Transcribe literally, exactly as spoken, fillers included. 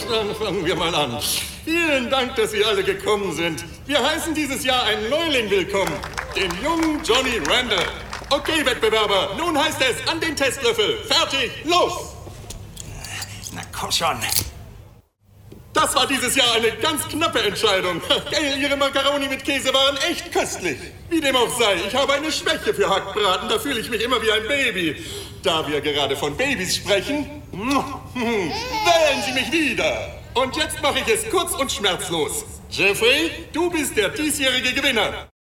dann fangen wir mal an. Vielen Dank, dass Sie alle gekommen sind. Wir heißen dieses Jahr einen Neuling willkommen, den jungen Johnny Randall. Okay, Wettbewerber, nun heißt es an den Testlöffel. Fertig, los! Na komm schon. Das war dieses Jahr eine ganz knappe Entscheidung. Geil, Ihre Macaroni mit Käse waren echt köstlich. Wie dem auch sei, ich habe eine Schwäche für Hackbraten. Da fühle ich mich immer wie ein Baby. Da wir gerade von Babys sprechen, wählen Sie mich wieder. Und jetzt mache ich es kurz und schmerzlos. Jeffrey, du bist der diesjährige Gewinner.